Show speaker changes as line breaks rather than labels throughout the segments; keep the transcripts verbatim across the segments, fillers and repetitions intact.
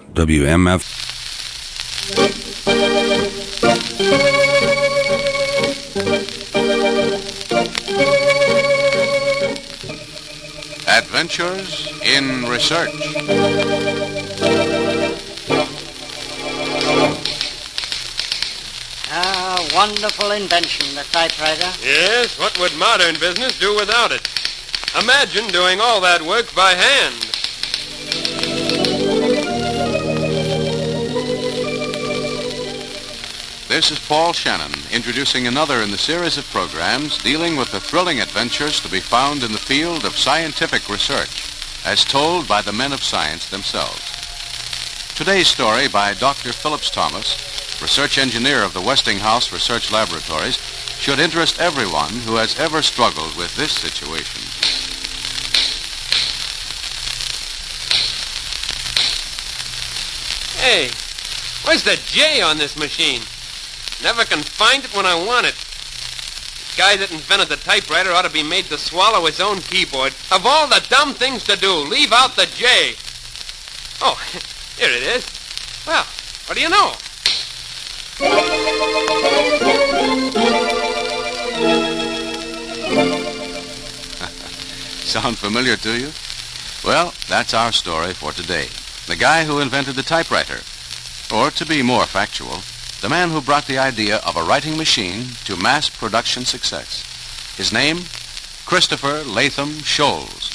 W M F.
Adventures in Research.
Ah, wonderful invention, the typewriter.
Yes, what would modern business do without it? Imagine doing all that work by hand.
This is Paul Shannon, introducing another in the series of programs dealing with the thrilling adventures to be found in the field of scientific research, as told by the men of science themselves. Today's story by Doctor Phillips Thomas, research engineer of the Westinghouse Research Laboratories, should interest everyone who has ever struggled with this situation.
Hey, where's the J on this machine? Never can find it when I want it. The guy that invented the typewriter ought to be made to swallow his own keyboard. Of all the dumb things to do, leave out the J. Oh, here it is. Well, what do you know?
Sound familiar to you? Well, that's our story for today. The guy who invented the typewriter. Or, to be more factual, the man who brought the idea of a writing machine to mass production success. His name? Christopher Latham Sholes.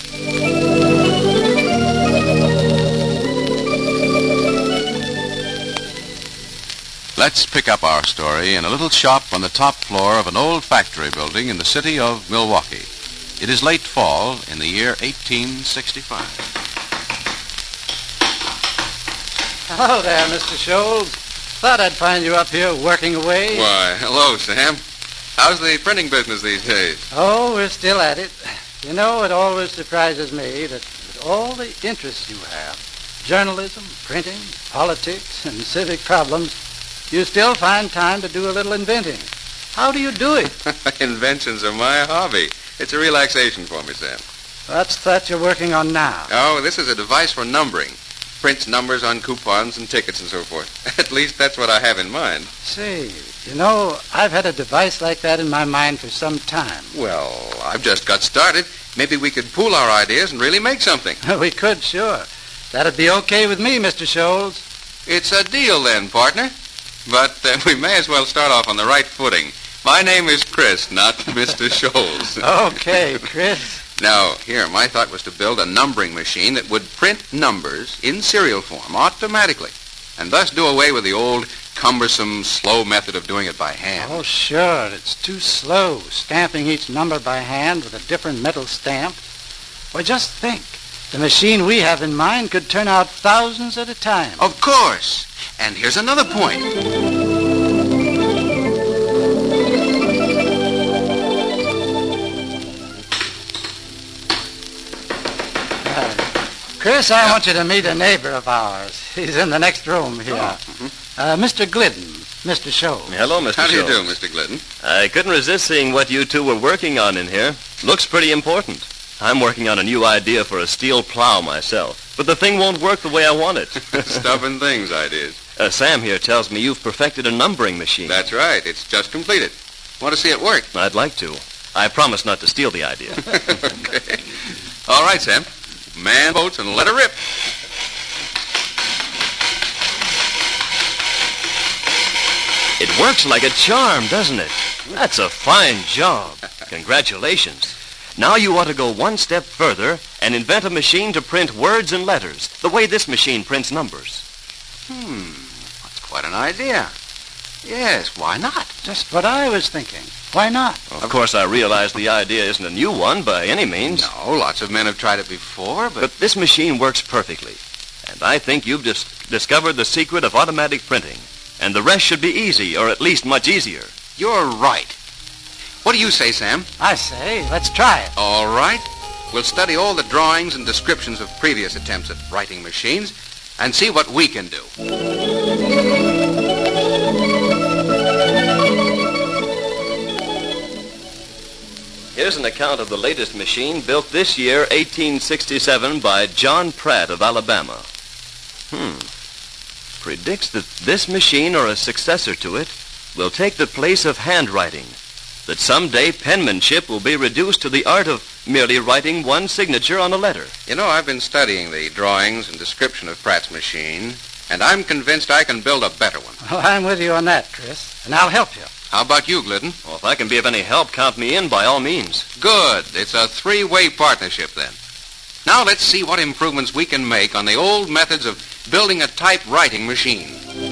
Let's pick up our story in a little shop on the top floor of an old factory building in the city of Milwaukee. It is late fall in the year eighteen sixty-five.
Hello there, Mister Sholes. Thought I'd find you up here working away.
Why, hello, Sam. How's the printing business these days?
Oh, we're still at it. You know, it always surprises me that with all the interests you have, journalism, printing, politics, and civic problems, you still find time to do a little inventing. How do you do it?
Inventions are my hobby. It's a relaxation for me, Sam.
What's that you're working on now?
Oh, this is a device for numbering. Prints numbers on coupons and tickets and so forth. At least that's what I have in mind.
Say, you know, I've had a device like that in my mind for some time.
Well, I've just got started. Maybe we could pool our ideas and really make something.
We could, sure. That'd be okay with me, Mister Sholes.
It's a deal then, partner. But uh, we may as well start off on the right footing. My name is Chris, not Mister Sholes.
Okay, Chris.
Now, here, my thought was to build a numbering machine that would print numbers in serial form automatically, and thus do away with the old, cumbersome, slow method of doing it by hand.
Oh, sure. It's too slow, stamping each number by hand with a different metal stamp. Well, just think. The machine we have in mind could turn out thousands at a time.
Of course. And here's another point.
Chris, I yeah. want you to meet a neighbor of ours. He's in the next room here.
Oh. Mm-hmm.
Uh, Mister Glidden, Mister Sholes.
Hello, Mister
How do
Sholes.
you do, Mister Glidden?
I couldn't resist seeing what you two were working on in here. Looks pretty important. I'm working on a new idea for a steel plow myself, but the thing won't work the way I want it.
Stubborn things, ideas.
Uh, Sam here tells me you've perfected a numbering machine.
That's right. It's just completed. Want to see it work?
I'd like to. I promise not to steal the idea.
Okay. All right, Sam. Man boats and let her rip.
It works like a charm, doesn't it? That's a fine job. Congratulations. Now you want to go one step further and invent a machine to print words and letters, the way this machine prints numbers.
Hmm. That's quite an idea. Yes, why not?
Just what I was thinking. Why not?
Of course, I realize the idea isn't a new one by any means.
No, lots of men have tried it before, but...
But this machine works perfectly. And I think you've dis- discovered the secret of automatic printing. And the rest should be easy, or at least much easier.
You're right. What do you say, Sam?
I say, let's try it.
All right. We'll study all the drawings and descriptions of previous attempts at writing machines and see what we can do.
Here's an account of the latest machine built this year, eighteen sixty-seven, by John Pratt of Alabama. Hmm. predicts that this machine or a successor to it will take the place of handwriting, that someday penmanship will be reduced to the art of merely writing one signature on a letter.
You know, I've been studying the drawings and description of Pratt's machine, and I'm convinced I can build a better one.
Oh, I'm with you on that, Chris, and I'll help you.
How about you, Glidden?
Well, if I can be of any help, count me in by all means.
Good. It's a three-way partnership, then. Now let's see what improvements we can make on the old methods of building a typewriting machine.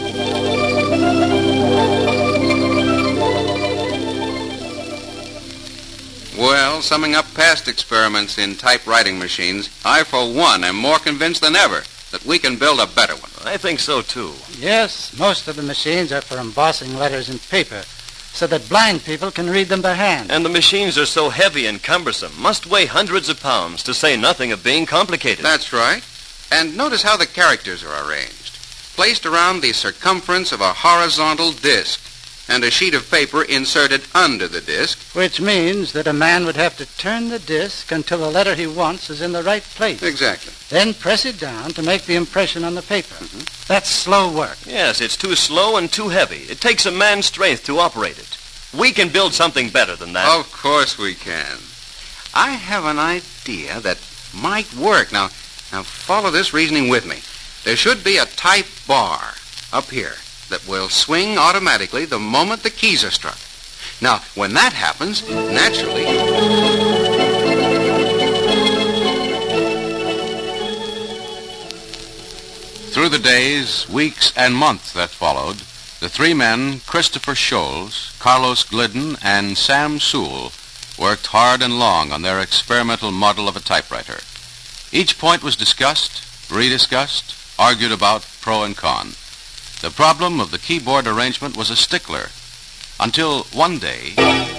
Well, summing up past experiments in typewriting machines, I, for one, am more convinced than ever that we can build a better one.
I think so, too.
Yes, most of the machines are for embossing letters in paper so that blind people can read them by hand.
And the machines are so heavy and cumbersome, must weigh hundreds of pounds, to say nothing of being complicated.
That's right. And notice how the characters are arranged. Placed around the circumference of a horizontal disc, and a sheet of paper inserted under the disc.
Which means that a man would have to turn the disc until the letter he wants is in the right place.
Exactly.
Then press it down to make the impression on the paper.
Mm-hmm.
That's slow work.
Yes, it's too slow and too heavy. It takes a man's strength to operate it. We can build something better than that.
Of course we can. I have an idea that might work. Now, now follow this reasoning with me. There should be a type bar up here that will swing automatically the moment the keys are struck. Now, when that happens, naturally...
Through the days, weeks, and months that followed, the three men, Christopher Scholes, Carlos Glidden, and Sam Sewell, worked hard and long on their experimental model of a typewriter. Each point was discussed, rediscussed, argued about pro and con. The problem of the keyboard arrangement was a stickler, until one day...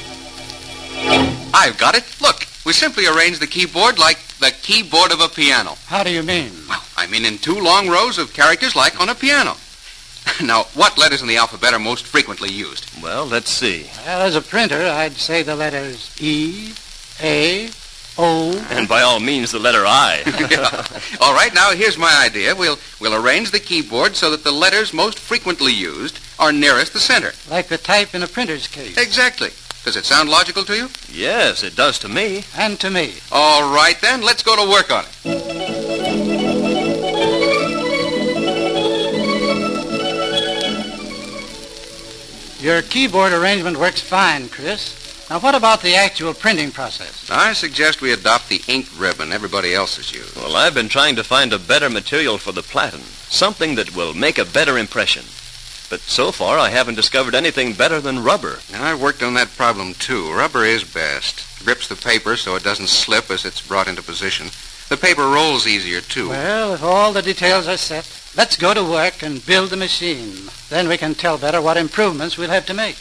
I've got it. Look, we simply arrange the keyboard like the keyboard of a piano.
How do you mean?
Well, I mean in two long rows of characters like on a piano. Now, what letters in the alphabet are most frequently used?
Well, let's see.
Well, as a printer, I'd say the letters E, A, O...
And by all means, the letter I.
Yeah. All right, now here's my idea. We'll, we'll arrange the keyboard so that the letters most frequently used are nearest the center.
Like the type in a printer's case.
Exactly. Does it sound logical to you?
Yes, it does to me.
And to me.
All right, then, let's go to work on it.
Your keyboard arrangement works fine, Chris. Now, what about the actual printing process?
I suggest we adopt the ink ribbon everybody else has used.
Well, I've been trying to find a better material for the platen, something that will make a better impression. But so far, I haven't discovered anything better than rubber.
And I've worked on that problem, too. Rubber is best. Grips the paper so it doesn't slip as it's brought into position. The paper rolls easier, too.
Well, if all the details are set, let's go to work and build the machine. Then we can tell better what improvements we'll have to make.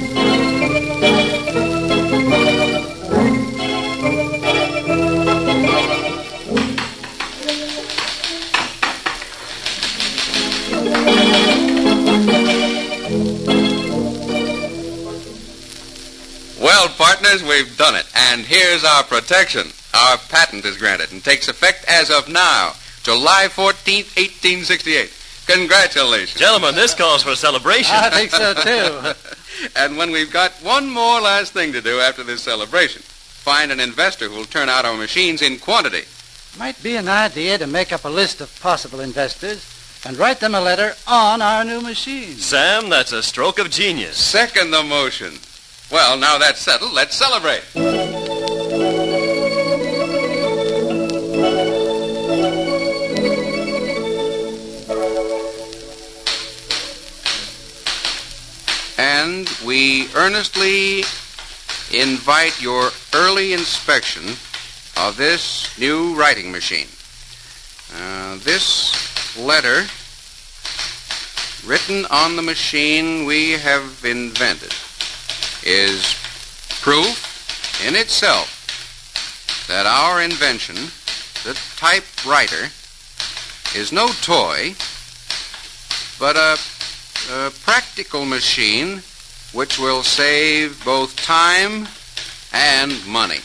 Well, partners, we've done it. And here's our protection. Our patent is granted and takes effect as of now, July fourteenth, eighteen sixty-eight. Congratulations.
Gentlemen, this calls for a celebration.
I think so, too.
And when we've got one more last thing to do after this celebration, find an investor who'll turn out our machines in quantity.
Might be an idea to make up a list of possible investors and write them a letter on our new machine.
Sam, that's a stroke of genius.
Second the motion. Well, now that's settled, let's celebrate. And we earnestly invite your early inspection of this new writing machine. Uh, this letter, written on the machine we have invented, is proof in itself that our invention, the typewriter, is no toy, but a, a practical machine which will save both time and money.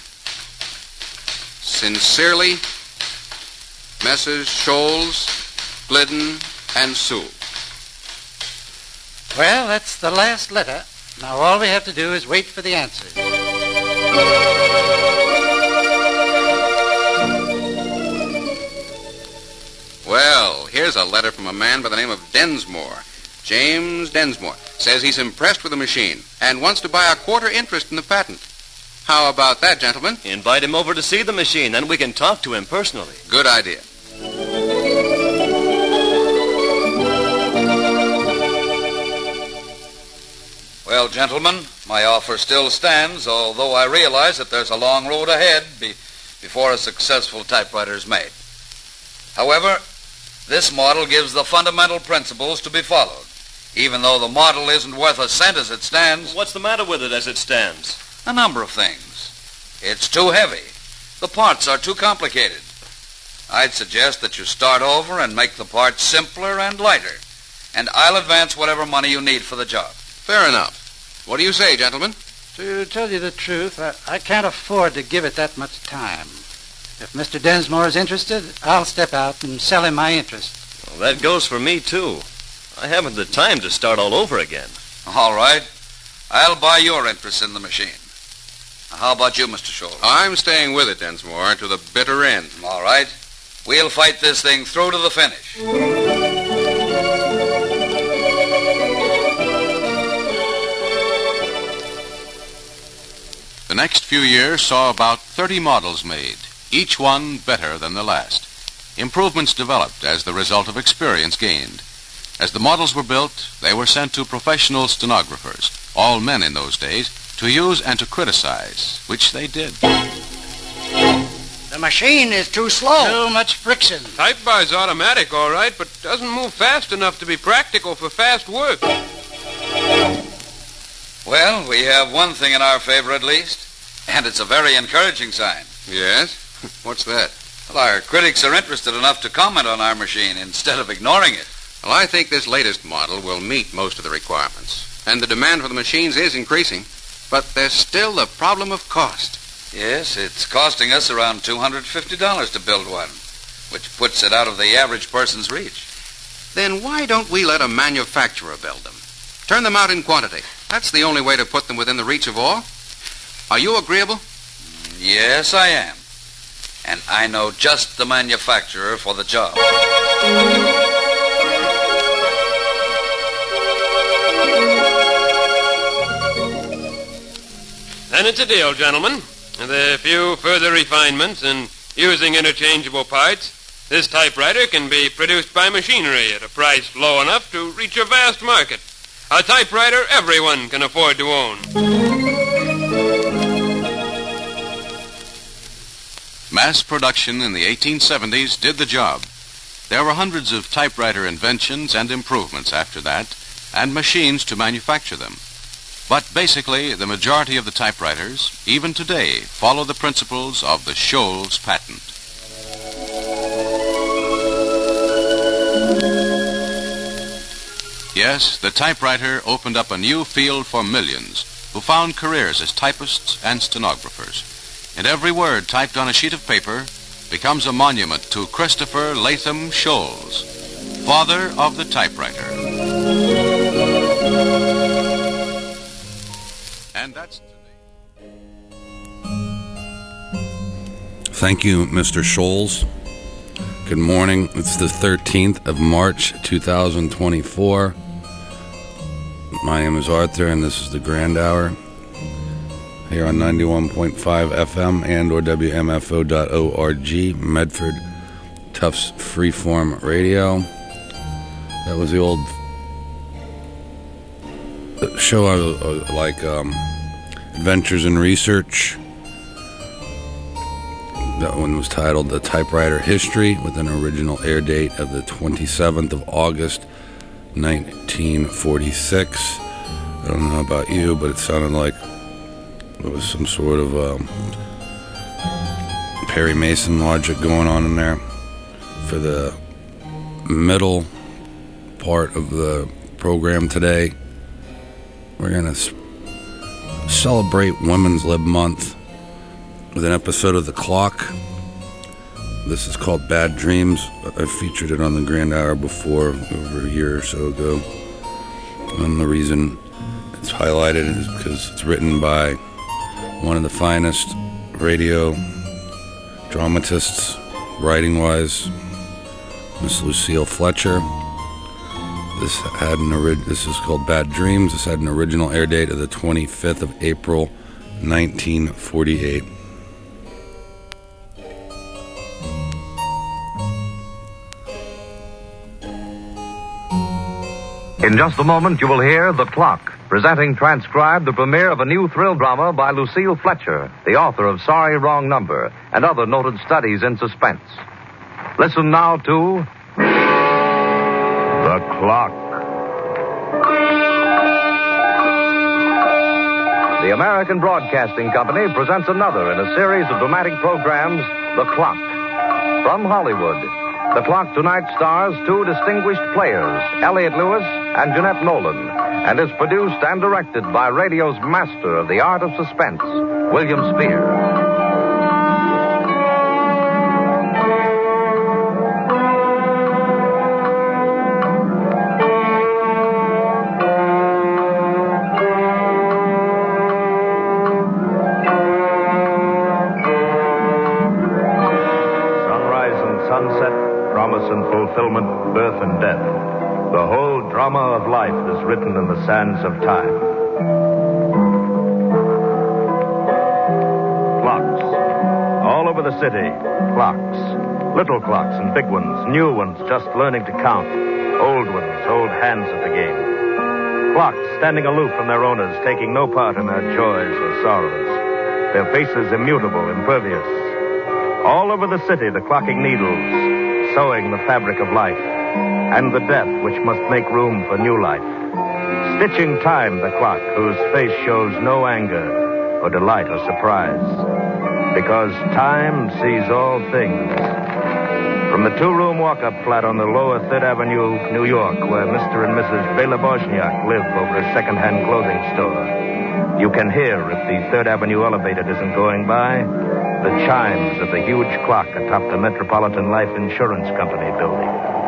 Sincerely, Messrs. Scholes, Glidden, and Sewell.
Well, that's the last letter. Now all we have to do is wait for the answers.
Well, here's a letter from a man by the name of Densmore. James Densmore. Says he's impressed with the machine and wants to buy a quarter interest in the patent. How about that, gentlemen?
Invite him over to see the machine, then we can talk to him personally.
Good idea.
Well, gentlemen, my offer still stands, although I realize that there's a long road ahead be- before a successful typewriter is made. However, this model gives the fundamental principles to be followed, even though the model isn't worth a cent as it stands.
What's the matter with it as it stands?
A number of things. It's too heavy. The parts are too complicated. I'd suggest that you start over and make the parts simpler and lighter, and I'll advance whatever money you need for the job.
Fair enough. What do you say, gentlemen?
To tell you the truth, I, I can't afford to give it that much time. If Mister Densmore is interested, I'll step out and sell him my interest.
Well, that goes for me, too. I haven't the time to start all over again.
All right. I'll buy your interest in the machine. Now, how about you, Mister Scholl?
I'm staying with it, Densmore, to the bitter end.
All right. We'll fight this thing through to the finish.
The next few years saw about thirty models made, each one better than the last. Improvements developed as the result of experience gained. As the models were built, they were sent to professional stenographers, all men in those days, to use and to criticize, which they did.
The machine is too slow. Too much friction.
Type bar's automatic, all right, but doesn't move fast enough to be practical for fast work.
Well, we have one thing in our favor at least, and it's a very encouraging sign.
Yes? What's that?
Well, our critics are interested enough to comment on our machine instead of ignoring it.
Well, I think this latest model will meet most of the requirements. And the demand for the machines is increasing. But there's still the problem of cost.
Yes, it's costing us around two hundred fifty dollars to build one, which puts it out of the average person's reach.
Then why don't we let a manufacturer build them? Turn them out in quantity. That's the only way to put them within the reach of all. Are you agreeable?
Yes, I am. And I know just the manufacturer for the job.
Then it's a deal, gentlemen. With a few further refinements and using interchangeable parts, this typewriter can be produced by machinery at a price low enough to reach a vast market. A typewriter everyone can afford to own.
Mass production in the eighteen seventies did the job. There were hundreds of typewriter inventions and improvements after that, and machines to manufacture them. But basically, the majority of the typewriters, even today, follow the principles of the Sholes patent. Yes, the typewriter opened up a new field for millions who found careers as typists and stenographers. And every word typed on a sheet of paper becomes a monument to Christopher Latham Sholes, father of the typewriter. And that's today.
Thank you, Mister Sholes. Good morning. It's the thirteenth of March, two thousand twenty-four. My name is Arthur, and this is the Grand Hour here on ninety-one point five F M and or W M F O dot org, Medford Tufts Freeform Radio. That was the old show I, I like, um, Adventures in Research. That one was titled The Typewriter History, with an original air date of the twenty-seventh of August, nineteen forty-six. I don't know about you, but it sounded like there was some sort of um, Perry Mason logic going on in there. For the middle part of the program today, we're going to s- celebrate Women's Lib Month with an episode of The Clock. This is called Bad Dreams. I featured it on the Grand Hour before, over a year or so ago. And the reason it's highlighted is because it's written by one of the finest radio dramatists, writing-wise, Miss Lucille Fletcher. This had an ori- This is called Bad Dreams. This had an original air date of the twenty-fifth of April, nineteen forty-eight.
In just a moment, you will hear The Clock, presenting transcribed the premiere of a new thrill drama by Lucille Fletcher, the author of Sorry, Wrong Number, and other noted studies in suspense. Listen now to The Clock. The American Broadcasting Company presents another in a series of dramatic programs, The Clock. From Hollywood, The Clock tonight stars two distinguished players, Elliot Lewis and Jeanette Nolan, and is produced and directed by radio's master of the art of suspense, William Spear.
And fulfillment, birth and death. The whole drama of life is written in the sands of time. Clocks. All over the city, clocks. Little clocks and big ones, new ones just learning to count. Old ones, old hands at the game. Clocks standing aloof from their owners, taking no part in their joys or sorrows. Their faces immutable, impervious. All over the city, the clocking needles, sewing the fabric of life, and the death which must make room for new life. Stitching time, the clock, whose face shows no anger or delight or surprise. Because time sees all things. From the two-room walk-up flat on the lower Third Avenue, New York, where Mister and Missus Bela Bosniak live over a second-hand clothing store, you can hear, if the Third Avenue elevator isn't going by, the chimes of the huge clock atop the Metropolitan Life Insurance Company building.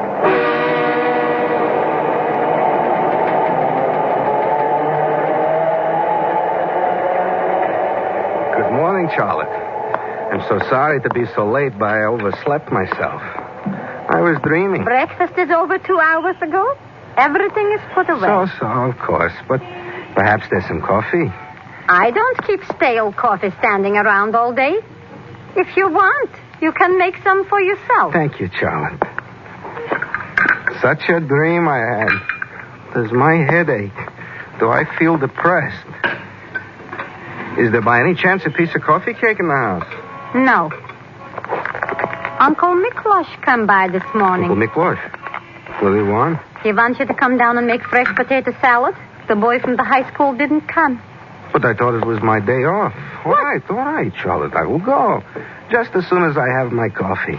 Good morning, Charlotte. I'm so sorry to be so late, but I overslept myself. I was dreaming.
Breakfast is over two hours ago. Everything is put away.
So, so, of course. But perhaps there's some coffee.
I don't keep stale coffee standing around all day. If you want, you can make some for yourself.
Thank you, Charlotte. Such a dream I had. Does my head ache? Do I feel depressed? Is there by any chance a piece of coffee cake in the house?
No. Uncle Miklosh come by this morning.
Uncle Miklosh? What do you want?
He wants you to come down and make fresh potato salad. The boy from the high school didn't come.
But I thought it was my day off. All
what?
right, all right, Charlotte. I will go. Just as soon as I have my coffee.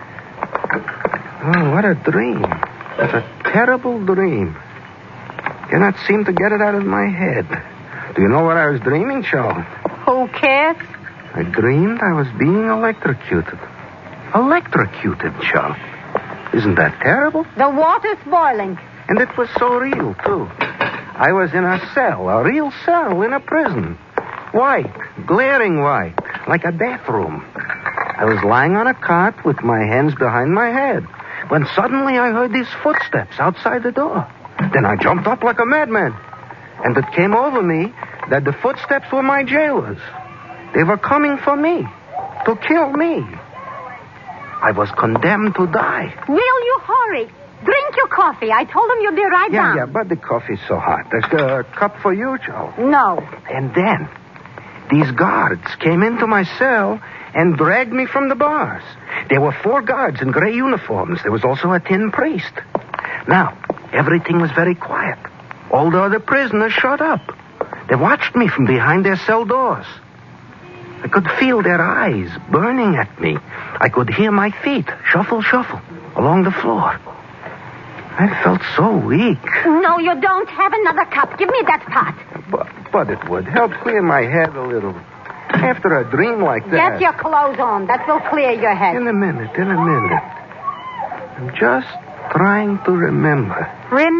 Oh, what a dream. It's a terrible dream. Cannot seem to get it out of my head. Do you know what I was dreaming, Charlotte?
Who cares?
I dreamed I was being electrocuted. Electrocuted, Charlotte. Isn't that terrible?
The water's boiling.
And it was so real, too. I was in a cell, a real cell in a prison. White, glaring white, like a bathroom. I was lying on a cot with my hands behind my head when suddenly I heard these footsteps outside the door. Then I jumped up like a madman. And it came over me that the footsteps were my jailers. They were coming for me, to kill me. I was condemned to die.
Will you hurry? Drink your coffee. I told him you'd be right
yeah,
down.
Yeah, yeah, but the coffee's so hot. There's a cup for you, Joe.
No.
And then these guards came into my cell and dragged me from the bars. There were four guards in gray uniforms. There was also a tin priest. Now, everything was very quiet. All the other prisoners shut up. They watched me from behind their cell doors. I could feel their eyes burning at me. I could hear my feet shuffle, shuffle along the floor. I felt so weak.
No, you don't have another cup. Give me that pot.
But, but it would help clear my head a little. After a dream like that...
Get your clothes on. That will clear your head.
In a minute, in a minute. I'm just trying to remember.
Remember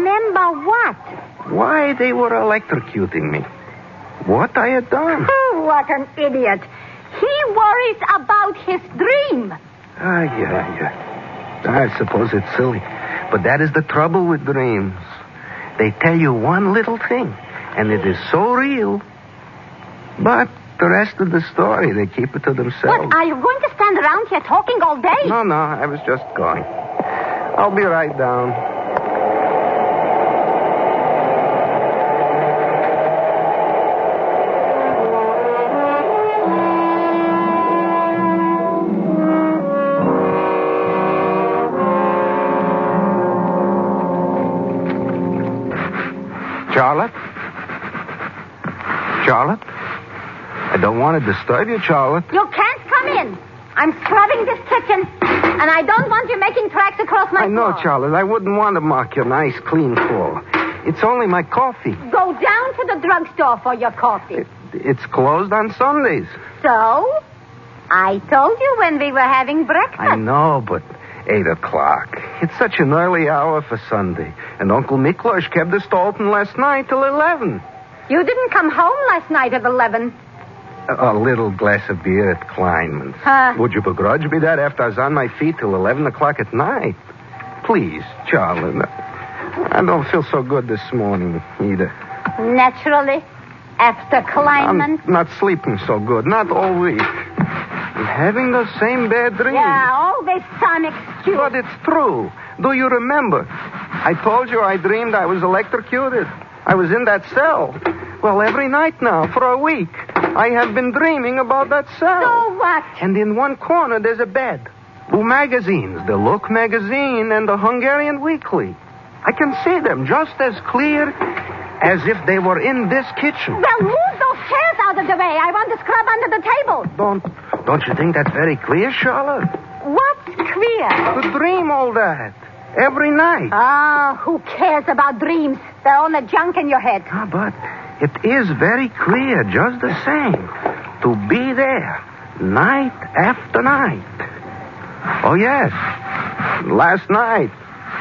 For what?
Why they were electrocuting me. What I had done.
Oh, what an idiot. He worries about his dream.
Ah, yeah, yeah. I suppose it's silly. But that is the trouble with dreams. They tell you one little thing, and it is so real. But the rest of the story, they keep it to themselves.
What, are you going to stand around here talking all day?
No, no, I was just going. I'll be right down. Charlotte? Charlotte? I don't want to disturb you, Charlotte.
You can't come in. I'm scrubbing this kitchen, and I don't want you making tracks across my
I know,
floor.
Charlotte. I wouldn't want to mark your nice, clean floor. It's only my coffee.
Go down to the drugstore for your coffee.
It, it's closed on Sundays.
So? I told you when we were having breakfast.
I know, but eight o'clock. It's such an early hour for Sunday. And Uncle Miklos kept the store open last night till eleven.
You didn't come home last night at eleven.
A, a little glass of beer at Kleinman's.
Huh?
Would you begrudge me that after I was on my feet till eleven o'clock at night? Please, Charlotte. I don't feel so good this morning either.
Naturally. After Kleinman.
I'm not sleeping so good. Not all week. I'm having the same bad dreams.
Yeah, always some excuse.
But it's true. Do you remember? I told you I dreamed I was electrocuted. I was in that cell. Well, every night now, for a week, I have been dreaming about that cell.
So what?
And in one corner, there's a bed. Two magazines, the Look magazine and the Hungarian Weekly. I can see them just as clear as if they were in this kitchen.
Well, move those chairs out of the way. I want to scrub under the table.
Don't, don't you think that's very clear, Charlotte?
What's clear?
To dream all that. Every night.
Ah, who cares about dreams? They're only junk in your head.
Ah, but it is very clear, just the same, to be there, night after night. Oh, yes. Last night,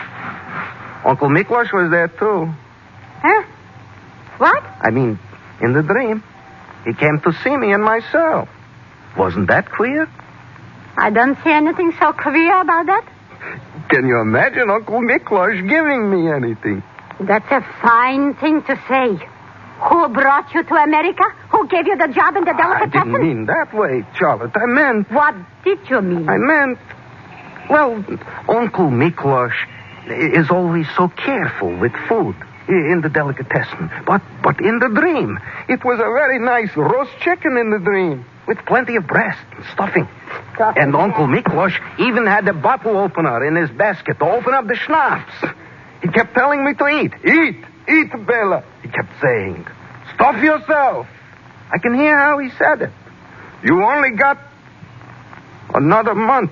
Uncle Miklos was there, too.
Huh? What?
I mean, in the dream. He came to see me and my cell. Wasn't that clear?
I don't see anything so clear about that.
Can you imagine Uncle Miklos giving me anything?
That's a fine thing to say. Who brought you to America? Who gave you the job in the delicatessen?
I didn't mean that way, Charlotte. I meant...
What did you mean?
I meant... Well, Uncle Miklos is always so careful with food in the delicatessen. But, but in the dream, it was a very nice roast chicken in the dream with plenty of breast and stuffing.
Stuffing
And Uncle Miklos even had a bottle opener in his basket to open up the schnapps. He kept telling me to eat. Eat, eat, Bella. He kept saying, stuff yourself. I can hear how he said it. You only got another month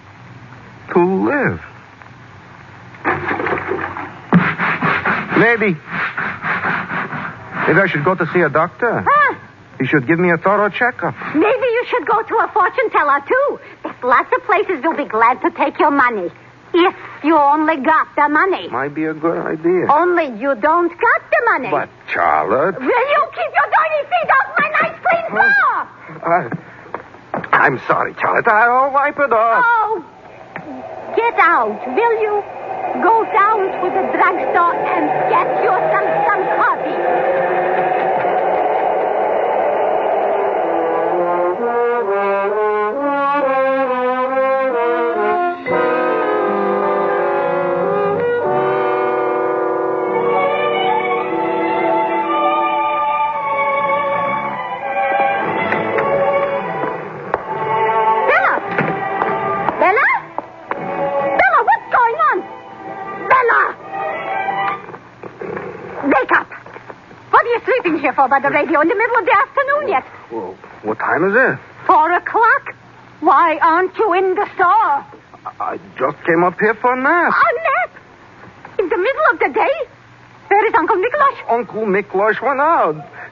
to live. Maybe. Maybe I should go to see a doctor.
Huh?
He should give me a thorough checkup.
Maybe you should go to a fortune teller, too. There's lots of places who'll be glad to take your money. If you only got the money.
Might be a good idea.
Only you don't got the money.
But, Charlotte...
Will you keep your dirty feet off my nice clean floor?
Uh, I'm sorry, Charlotte. I'll wipe it off.
Oh, get out, will you? Go down to the drugstore and get yourself some coffee. Bella! Bella? Bella, what's going on? Bella! Wake up! What are you sleeping here for by the radio in the middle of the afternoon yet?
Well, what time is it?
Four o'clock? Why aren't you in the store?
I just came up here for a nap.
A nap? In the middle of the day? Where is Uncle Miklos?
Uncle Miklos went out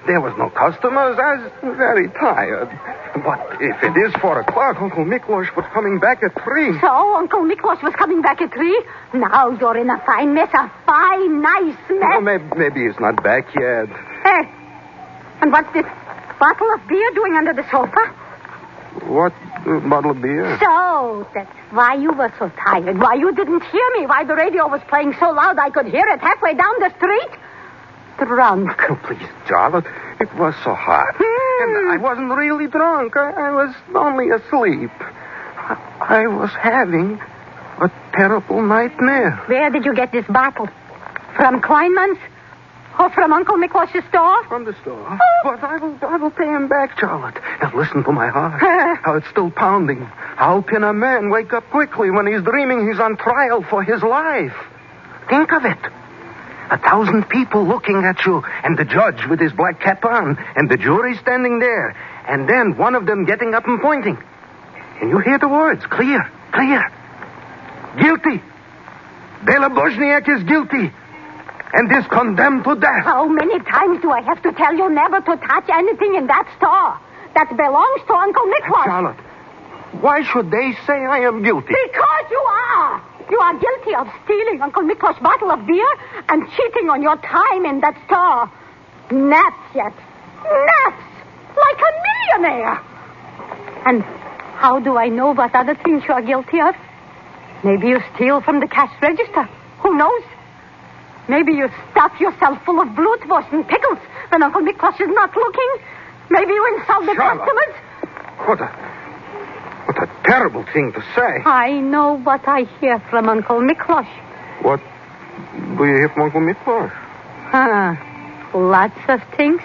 There was no customers. I was very tired. But if it is four o'clock, Uncle Miklos was coming back at three.
So Uncle Miklos was coming back at three? Now you're in a fine mess, a fine, nice mess.
Well, maybe, maybe he's not back yet.
Hey, and what's this bottle of beer doing under the sofa?
What uh, bottle of beer?
So, that's why you were so tired. Why you didn't hear me. Why the radio was playing so loud I could hear it halfway down the street. Drunk.
Oh, please, Charlotte. It was so hot.
Hmm.
And I wasn't really drunk. I, I was only asleep. I, I was having a terrible nightmare.
Where did you get this bottle? From Kleinman's? Or from Uncle Miklos's store?
From the store. Oh. But I will, I will pay him back, Charlotte. Now listen to my heart. How it's still pounding. How can a man wake up quickly when he's dreaming he's on trial for his life? Think of it. A thousand people looking at you, and the judge with his black cap on, and the jury standing there, and then one of them getting up and pointing. And you hear the words, clear, clear. Guilty. Bela Bozniak is guilty, and is condemned to death.
How many times do I have to tell you never to touch anything in that store? That belongs to Uncle Miklos.
Charlotte, why should they say I am guilty?
Because you are. You are guilty of stealing Uncle Miklos' bottle of beer and cheating on your time in that store. Naps yet. Naps. Like a millionaire. And how do I know what other things you are guilty of? Maybe you steal from the cash register. Who knows? Maybe you stuff yourself full of blutwurst and pickles when Uncle Miklos is not looking. Maybe you insult the
Charlotte.
customers.
What a... What a terrible thing to say.
I know what I hear from Uncle Miklos.
What do you hear from Uncle Miklos?
Huh. Lots of things.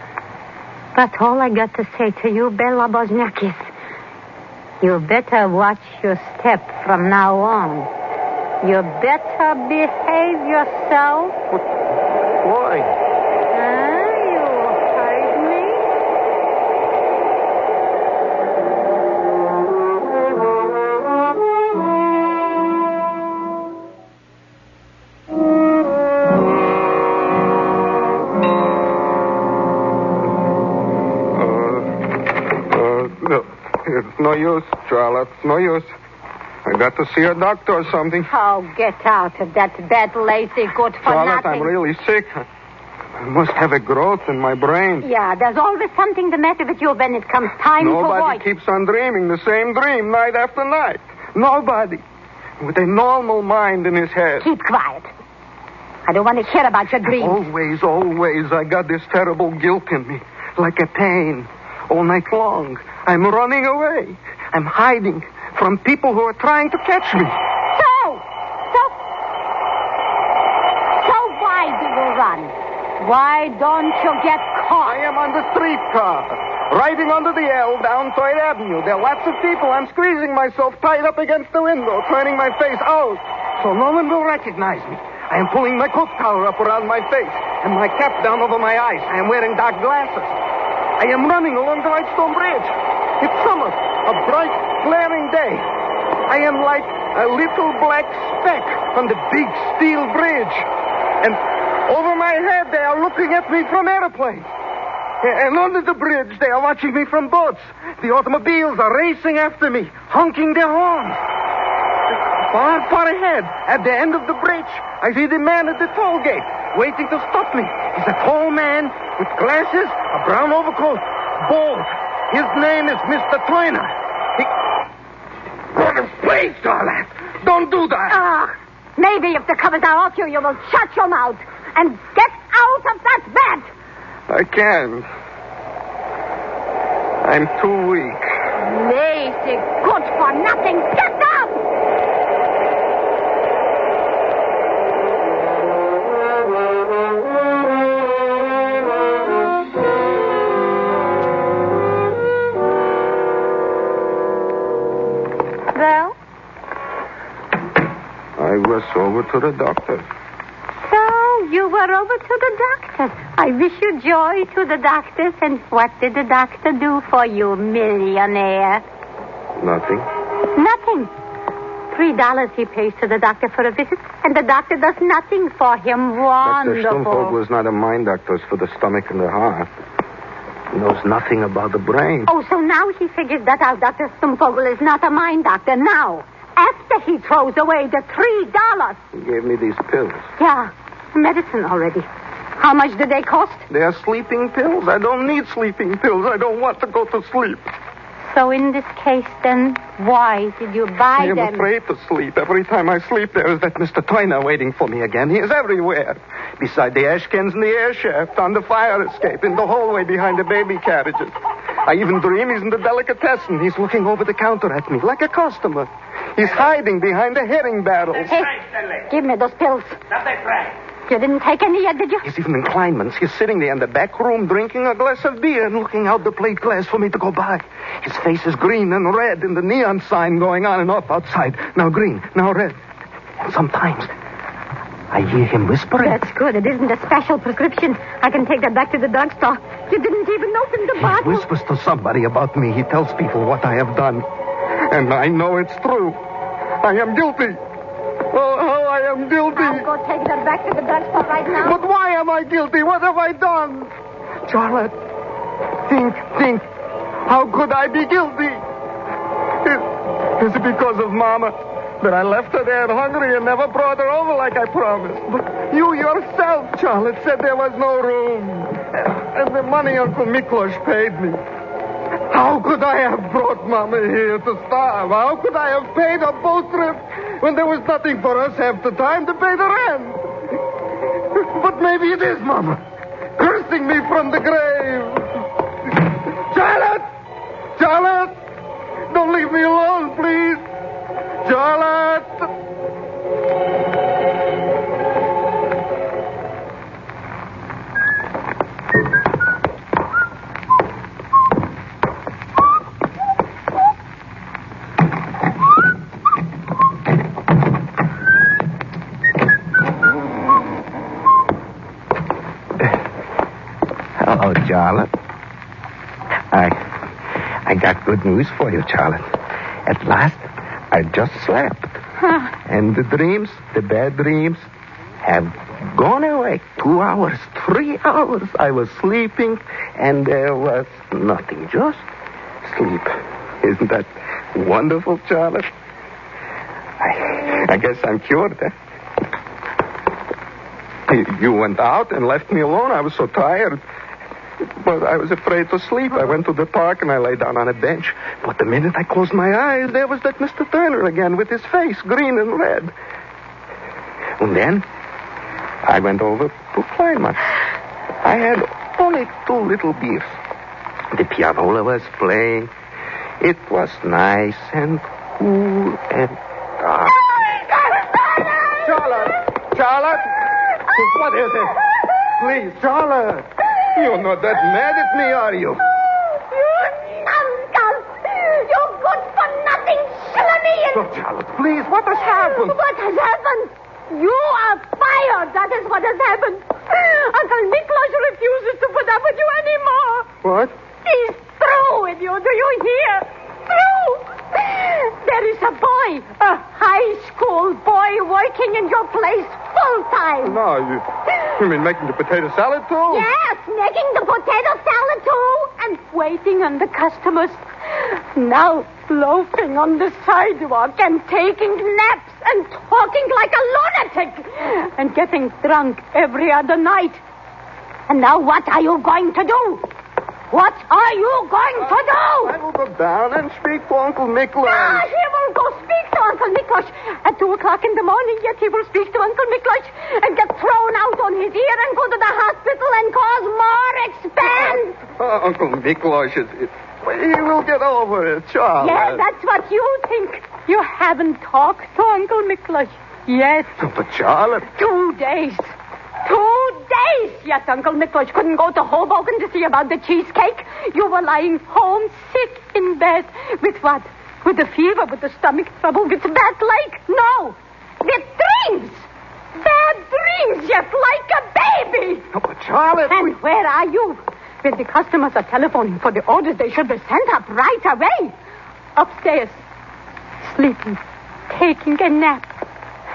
But all I got to say to you, Bela Bozniak, is you better watch your step from now on. You better behave yourself.
What? Why?
Huh? You heard me?
It's no use, Charlotte. It's no use. I got to see a doctor or something.
Oh, get out of that bed, lazy, good for
Charlotte,
nothing.
I'm really sick. I must have a growth in my brain.
Yeah, there's always something the matter with you when it comes time
Nobody
for work.
keeps on dreaming the same dream night after night. Nobody. With a normal mind in his head.
Keep quiet. I don't want to hear about your dreams.
Always, always, I got this terrible guilt in me. Like a pain. All night long. I'm running away. I'm hiding from people who are trying to catch me.
So, so, so why do you run? Why don't you get caught?
I am on the streetcar, riding under the L down Third Avenue. There are lots of people. I'm squeezing myself tight up against the window, turning my face out so no one will recognize me. I am pulling my coat collar up around my face and my cap down over my eyes. I am wearing dark glasses. I am running along the Whitestone Bridge. It's summer, a bright, glaring day. I am like a little black speck on the big steel bridge. And over my head, they are looking at me from airplanes. And under the bridge, they are watching me from boats. The automobiles are racing after me, honking their horns. Far, far ahead, at the end of the bridge, I see the man at the toll gate, waiting to stop me. He's a tall man with glasses, a brown overcoat, bald. His name is Mister Toyner. He... What a place, Darlette! Don't do that!
Ah, maybe if the covers are off you, you will shut your mouth and get out of that bed.
I can't. I'm too weak.
Lazy, good for nothing. Get up! Well?
I was over to the doctor.
So, you were over to the doctor. I wish you joy to the doctors. And what did the doctor do for you, millionaire?
Nothing.
Nothing. Three dollars he pays to the doctor for a visit, And the doctor does nothing for him.
Doctor Stumfold
Wonderful.
was not a mind doctor. It's for the stomach and the heart. He knows nothing about the brain.
Oh, so now he figures that out. Doctor Stumfogle is not a mind doctor now. After he throws away the three dollars.
He gave me these pills.
Yeah, medicine already. How much do they cost?
They are sleeping pills. I don't need sleeping pills. I don't want to go to sleep.
So in this case, then, why did you buy
I am
them?
afraid to sleep. Every time I sleep, there is that Mister Toyner waiting for me again. He is everywhere. Beside the ash cans in the air shaft, on the fire escape, in the hallway behind the baby carriages. I even dream he's in the delicatessen. He's looking over the counter at me like a customer. He's hiding behind the herring barrels.
Hey, give me those pills. You didn't take any yet, did you?
He's even in Kleinman's. He's sitting there in the back room drinking a glass of beer and looking out the plate glass for me to go by. His face is green and red and the neon sign going on and off outside. Now green, now red. And sometimes I hear him whispering.
That's good. It isn't a special prescription. I can take that back to the drugstore. You didn't even open the
He
bottle.
whispers to somebody about me. He tells people what I have done. And I know it's true. I am guilty. Oh, oh, I am guilty.
I'll go take that back to the drugstore right now.
But why am I guilty? What have I done? Charlotte, think, think. How could I be guilty? Is, is it because of Mama that I left her there hungry and never brought her over like I promised? But you yourself, Charlotte, said there was no room. And the money Uncle Miklos paid me. How could I have brought Mama here to starve? How could I have paid a boat trip when there was nothing for us half the time to pay the rent? But maybe it is Mama, cursing me from the grave. Charlotte! Charlotte! Don't leave me alone, please. Charlotte! Hello, Charlotte. I, I got good news for you, Charlotte. At last, I just slept.
Huh.
And the dreams, the bad dreams, have gone away. Two hours, three hours. I was sleeping, and there was nothing, just sleep. Isn't that wonderful, Charlotte? I, I guess I'm cured, huh? You went out and left me alone. I was so tired. But I was afraid to sleep. I went to the park and I lay down on a bench. But the minute I closed my eyes, there was that Mister Turner again with his face green and red. And then I went over to Kleinman. I had only two little beers. The pianola was playing. It was nice and cool and dark. Charlotte! Charlotte! What is it? Please, Charlotte! You're not that mad at me, are you?
You numbskull! You good-for-nothing Schlemian!
Oh, Charlotte, please, what has happened?
What has happened? You are fired. That is what has happened. Uncle Miklos refuses to put up with you anymore.
What?
He's through with you. Do you hear? Through. There is a boy, a high school boy, working in your place full-time.
No, you, you mean making the potato salad, too?
Yes, making the potato salad, too, and waiting on the customers. Now loafing on the sidewalk and taking naps and talking like a lunatic and getting drunk every other night. And now what are you going to do? What are you going to do?
I will go down and speak to Uncle Miklos.
Ah, he will go speak to Uncle Miklos. At two o'clock in the morning, yet he will speak to Uncle Miklos and get thrown out on his ear and go to the hospital and cause more expense.
Oh, Uncle Miklos, it, it, he will get over it, Charlotte.
Yes, that's what you think. You haven't talked to Uncle Miklos. Yes.
But Charlotte...
Two days. Two days yet Uncle Miklos couldn't go to Hoboken to see about the cheesecake. You were lying home sick in bed. With what? With the fever, with the stomach trouble, with bad leg? No. With dreams. Bad dreams, yet like a baby.
Oh, but Charlotte...
And
we...
where are you? When the customers are telephoning for the orders, they should be sent up right away. Upstairs. Sleeping. Taking a nap.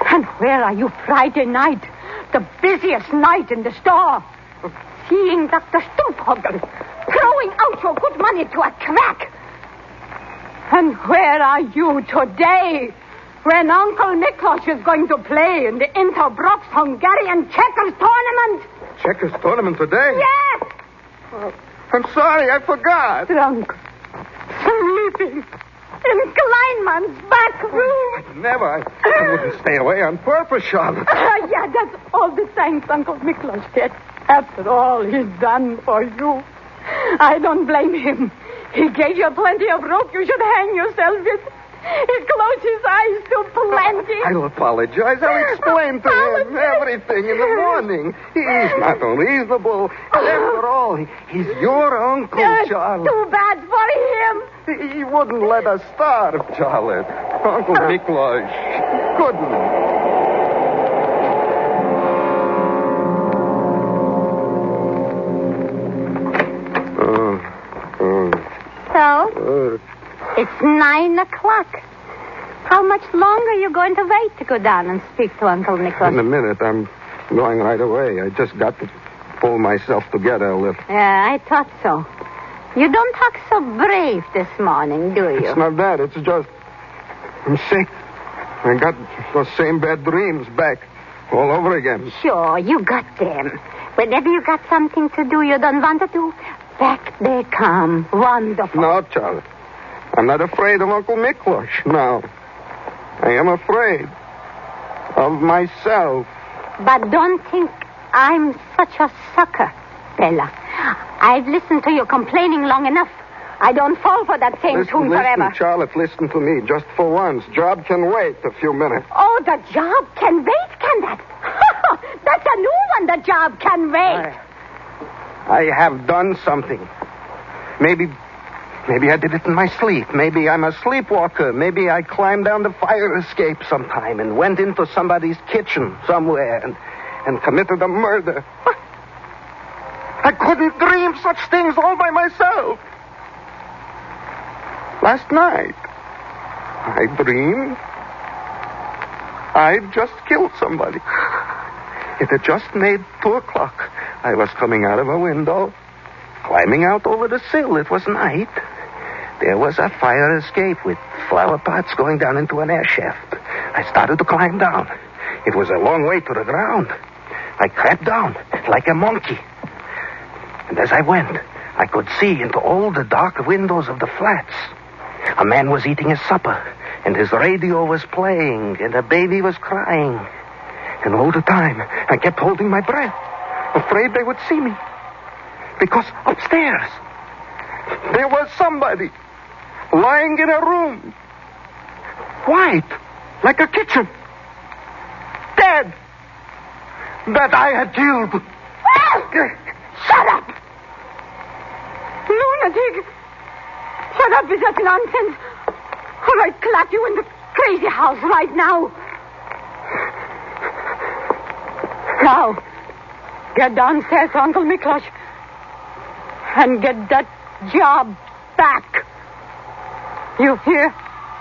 And where are you Friday night? The busiest night in the store. Seeing Doctor Stumphogen throwing out your good money to a quack. And where are you today when Uncle Miklos is going to play in the Interbrox Hungarian checkers tournament?
Checkers tournament today?
Yes!
Oh, I'm sorry, I forgot.
Drunk. Sleeping. In Kleinman's back room.
Never. I, I wouldn't stay away on purpose, Charlotte.
Uh, yeah, that's all the thanks Uncle Miklos gets. After all he's done for you. I don't blame him. He gave you plenty of rope you should hang yourself with. He closed his eyes to plenty.
I'll apologize. I'll explain to him everything in the morning. He's not unreasonable. And after all, he, he's your uncle,
Uh,
Charlotte.
too bad for him.
He, he wouldn't let us starve, Charlotte. Uncle Miklos couldn't.
So, it's nine o'clock. How much longer are you going to wait to go down and speak to Uncle Nicholas?
In a minute. I'm going right away. I just got to pull myself together a little.
Yeah, I thought so. You don't talk so brave this morning, do you?
It's not that. It's just I'm sick. I got those same bad dreams back all over again.
Sure, you got them. Whenever you got something to do you don't want to do, back they come. Wonderful.
No, Charlotte. I'm not afraid of Uncle Miklos. No. I am afraid of myself.
But don't think I'm such a sucker, Bella. I've listened to you complaining long enough. I don't fall for that same
listen,
tune
listen,
forever.
Charlotte, listen to me just for once. Job can wait a few minutes.
Oh, the job can wait, can that? That's a new one, the job can wait.
I, I have done something. Maybe, maybe I did it in my sleep. Maybe I'm a sleepwalker. Maybe I climbed down the fire escape sometime and went into somebody's kitchen somewhere and, and committed a murder. I couldn't dream such things all by myself. Last night, I dreamed I'd just killed somebody. It had just made two o'clock. I was coming out of a window, climbing out over the sill. It was night. There was a fire escape with flower pots going down into an air shaft. I started to climb down. It was a long way to the ground. I crept down like a monkey. And as I went, I could see into all the dark windows of the flats. A man was eating his supper, and his radio was playing, and a baby was crying. And all the time, I kept holding my breath, afraid they would see me. Because upstairs, there was somebody lying in a room, white, like a kitchen, dead, that I had killed.
Shut up! Lunatic! Shut up with that nonsense, or I'd clap you in the crazy house right now. Now, get downstairs, Uncle Miklos, and get that job back. You hear?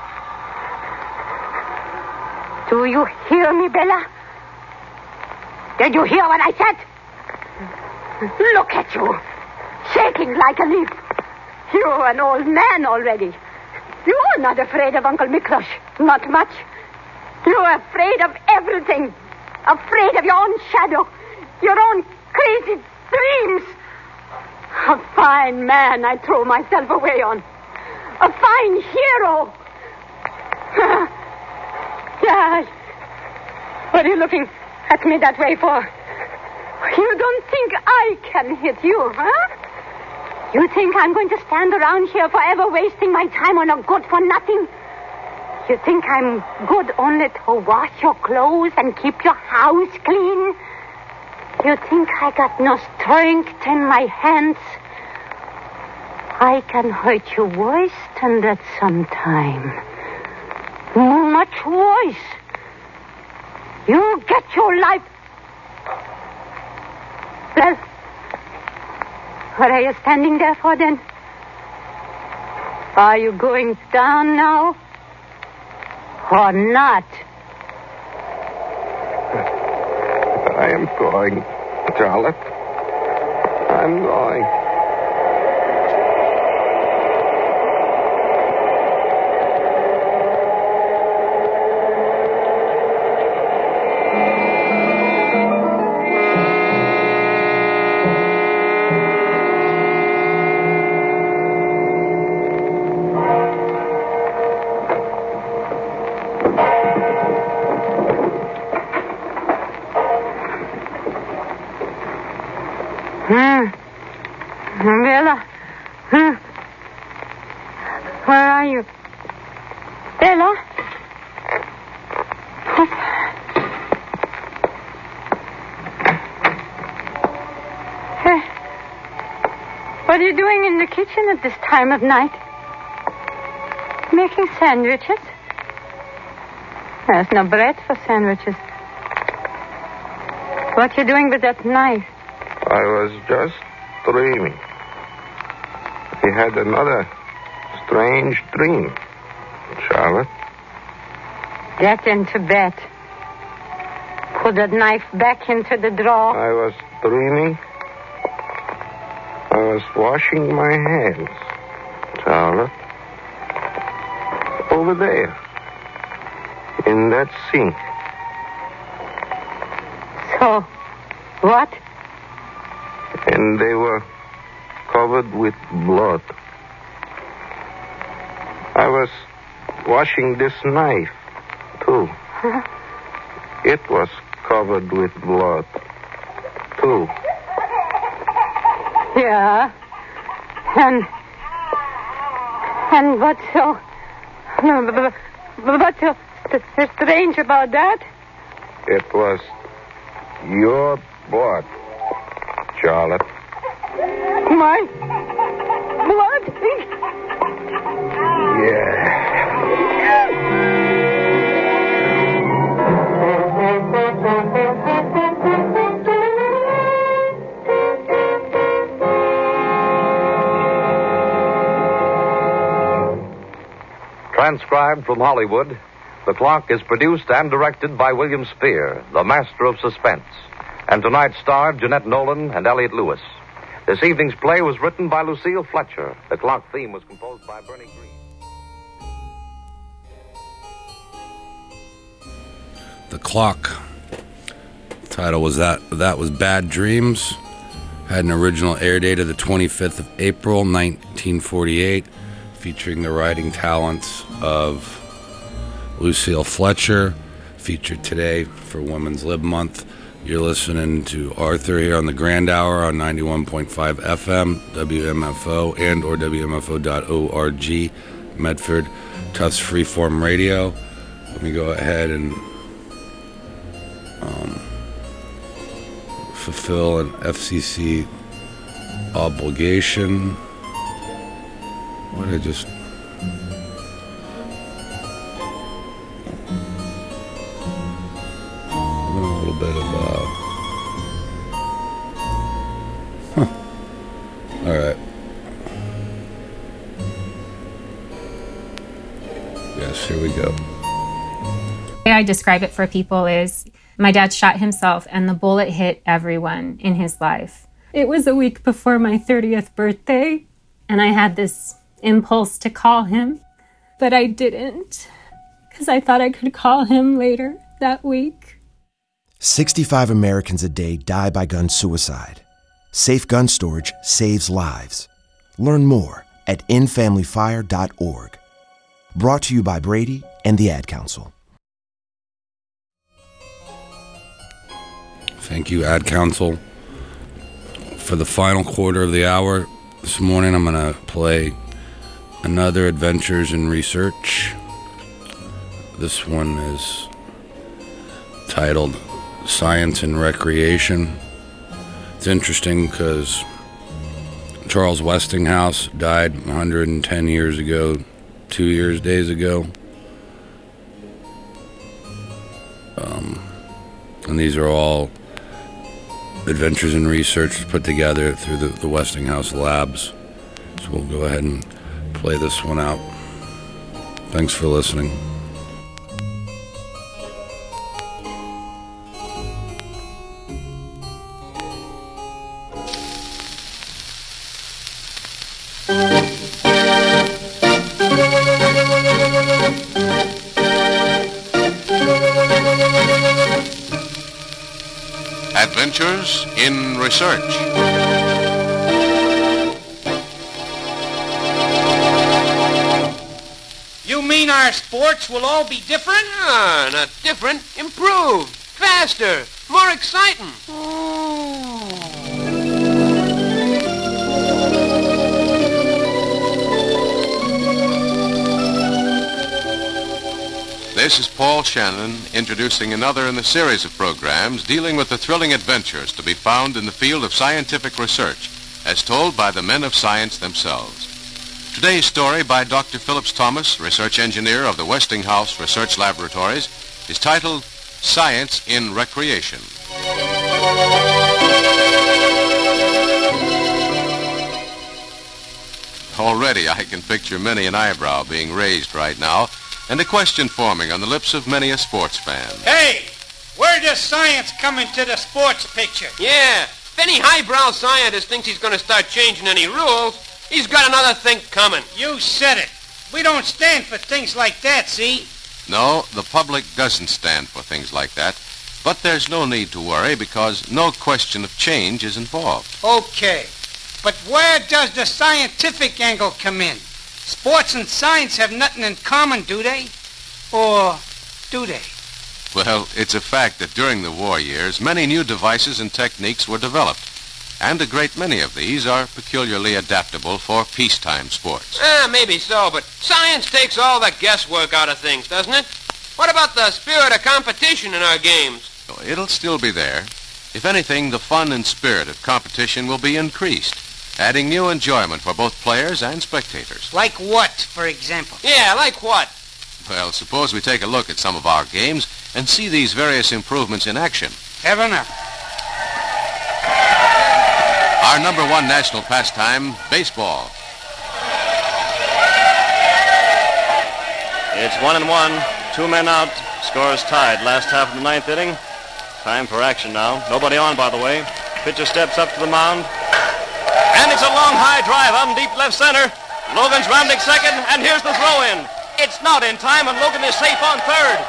Do you hear me, Bella? Did you hear what I said? Look at you, shaking like a leaf. You're an old man already. You're not afraid of Uncle Miklos. Not much. You're afraid of everything. Afraid of your own shadow. Your own crazy dreams. A fine man I throw myself away on. A fine hero. Yeah. What are you looking at me that way for? You don't think I can hit you, huh? You think I'm going to stand around here forever wasting my time on a good-for-nothing? You think I'm good only to wash your clothes and keep your house clean? You think I got no strength in my hands? I can hurt you worse than that sometime. Much worse. You get your life... Well... What are you standing there for, then? Are you going down now? Or not?
I am going, Charlotte. I'm going.
Hmm. Bella. Hmm. Where are you? Bella? Hey. What are you doing in the kitchen at this time of night? Making sandwiches? There's no bread for sandwiches. What are you doing with that knife?
I was just dreaming. I had another strange dream, Charlotte.
Get into bed. Put that knife back into the drawer.
I was dreaming. I was washing my hands, Charlotte. Over there. In that sink.
So, what?
And they were covered with blood. I was washing this knife, too.
Huh?
It was covered with blood, too.
Yeah. And... And what's so... What's so strange about that?
It was your blood, Charlotte.
My blood?
Yeah.
Transcribed from Hollywood, The Clock is produced and directed by William Spear, the master of suspense. And tonight starred Jeanette Nolan and Elliot Lewis. This evening's play was written by Lucille Fletcher. The Clock theme was composed by Bernie Green.
The Clock. Title was that that was Bad Dreams. Had an original air date of the twenty-fifth of April, nineteen forty-eight, featuring the writing talents of Lucille Fletcher. Featured today for Women's Lib Month. You're listening to Arthur here on the Grand Hour on ninety-one point five F M, W M F O, and or W M F O dot org, Medford, Tufts Freeform Radio. Let me go ahead and um, fulfill an F C C obligation. What did I just... A little bit of, uh... Huh. Alright. Yes, here we go.
The way I describe it for people is my dad shot himself and the bullet hit everyone in his life. It was a week before my thirtieth birthday, and I had this impulse to call him, but I didn't, because I thought I could call him later that week.
sixty-five Americans a day die by gun suicide. Safe gun storage saves lives. Learn more at end family fire dot org. Brought to you by Brady and the Ad Council.
Thank you, Ad Council. For the final quarter of the hour this morning, I'm going to play another Adventures in Research. This one is titled Science and Recreation. It's interesting because Charles Westinghouse died one hundred ten years ago, two years, days ago. Um, and these are all Adventures in Research put together through the, the Westinghouse Labs. So we'll go ahead and play this one out. Thanks for listening.
Adventures in Research.
You mean our sports will all be different?
Ah, not different. Improved. Faster. More exciting.
This is Paul Shannon introducing another in the series of programs dealing with the thrilling adventures to be found in the field of scientific research, as told by the men of science themselves. Today's story by Doctor Phillips Thomas, research engineer of the Westinghouse Research Laboratories, is titled Science in Recreation. Already I can picture many an eyebrow being raised right now, and a question forming on the lips of many a sports fan.
Hey, where does science come into the sports picture?
Yeah, if any highbrow scientist thinks he's going to start changing any rules, he's got another think coming.
You said it. We don't stand for things like that, see?
No, the public doesn't stand for things like that, but there's no need to worry because no question of change is involved.
Okay, but where does the scientific angle come in? Sports and science have nothing in common, do they? Or do they?
Well, it's a fact that during the war years, many new devices and techniques were developed, and a great many of these are peculiarly adaptable for peacetime sports.
Ah, maybe so, but science takes all the guesswork out of things, doesn't it? What about the spirit of competition in our games?
Oh, it'll still be there. If anything, the fun and spirit of competition will be increased, adding new enjoyment for both players and spectators.
Like what, for example?
Yeah, like what?
Well, suppose we take a look at some of our games and see these various improvements in action.
Fair enough.
Our number one national pastime, baseball.
It's one and one. Two men out. Scores tied. Last half of the ninth inning. Time for action now. Nobody on, by the way. Pitcher steps up to the mound. And it's a long high drive out in deep left center. Logan's rounding second, and here's the throw in. It's not in time, and Logan is safe on third.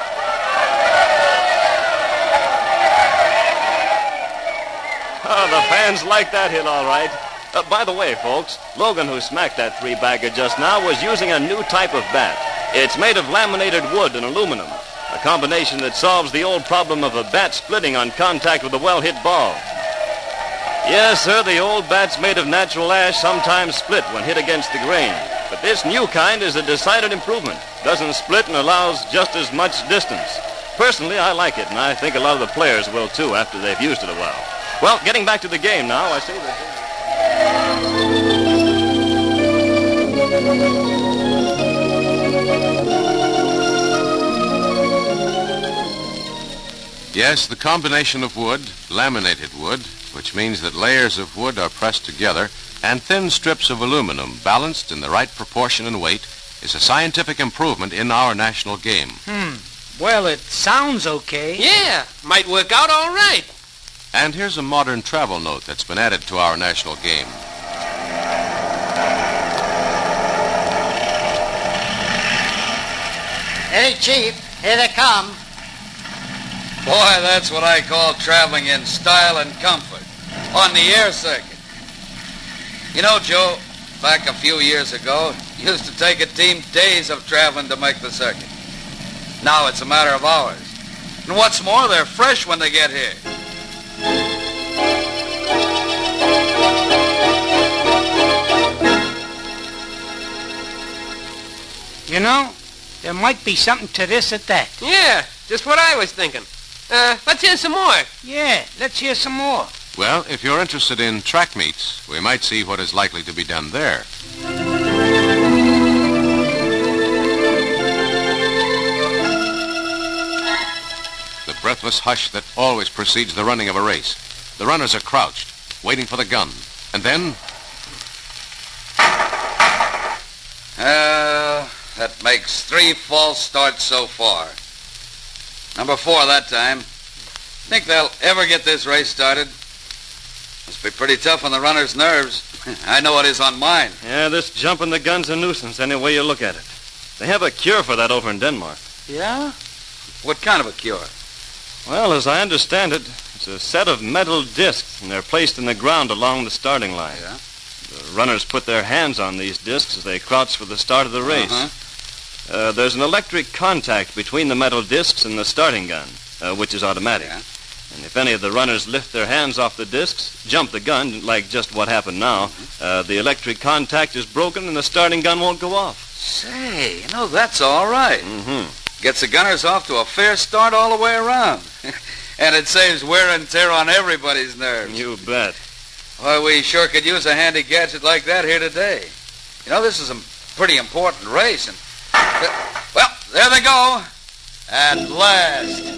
Oh, the fans like that hit all right. Uh, by the way, folks, Logan, who smacked that three-bagger just now, was using a new type of bat. It's made of laminated wood and aluminum, a combination that solves the old problem of a bat splitting on contact with a well-hit ball. Yes, sir, the old bats made of natural ash sometimes split when hit against the grain. But this new kind is a decided improvement. Doesn't split and allows just as much distance. Personally, I like it, and I think a lot of the players will, too, after they've used it a while. Well, getting back to the game now, I say that...
Yes, the combination of wood, laminated wood, which means that layers of wood are pressed together, and thin strips of aluminum balanced in the right proportion and weight, is a scientific improvement in our national game.
Hmm. Well, it sounds okay.
Yeah, might work out all right.
And here's a modern travel note that's been added to our national game.
Hey, Chief, here they come.
Boy, that's what I call traveling in style and comfort on the air circuit. You know, Joe, back a few years ago, it used to take a team days of traveling to make the circuit. Now it's a matter of hours. And what's more, they're fresh when they get here.
You know, there might be something to this at that.
Yeah, just what I was thinking. Uh, let's hear some more.
Yeah, let's hear some more.
Well, if you're interested in track meets, we might see what is likely to be done there. The breathless hush that always precedes the running of a race. The runners are crouched, waiting for the gun. And then...
Uh, that makes three false starts so far. Number four that time. Think they'll ever get this race started? Must be pretty tough on the runner's nerves. I know it is on mine.
Yeah, this jumping the gun's a nuisance any way you look at it. They have a cure for that over in Denmark.
Yeah?
What kind of a cure?
Well, as I understand it, it's a set of metal discs, and they're placed in the ground along the starting line.
Yeah?
The runners put their hands on these discs as they crouch for the start of the race.
Uh-huh.
Uh, there's an electric contact between the metal discs and the starting gun, uh, which is automatic.
Yeah.
And if any of the runners lift their hands off the discs, jump the gun, like just what happened now,
Mm-hmm.
uh, the electric contact is broken and the starting gun won't go off.
Say, you know, that's all right.
Mm-hmm.
Gets the gunners off to a fair start all the way around. And it saves wear and tear on everybody's nerves.
You bet.
Why, we sure could use a handy gadget like that here today. You know, this is a pretty important race, and... Uh, well, there they go. At last.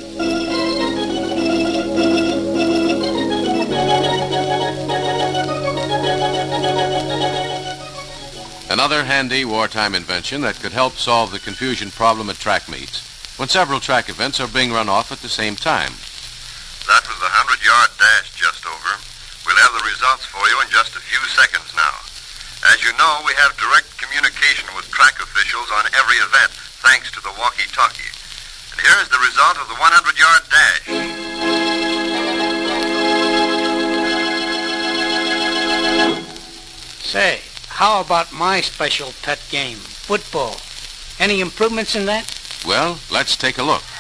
Another handy wartime invention that could help solve the confusion problem at track meets when several track events are being run off at the same time.
That was the hundred-yard dash just over. We'll have the results for you in just a few seconds now. As you know, we have direct communication with track officials on every event, thanks to the walkie-talkie. And here is the result of the hundred-yard dash.
Say, how about my special pet game, football? Any improvements in that?
Well, let's take a look.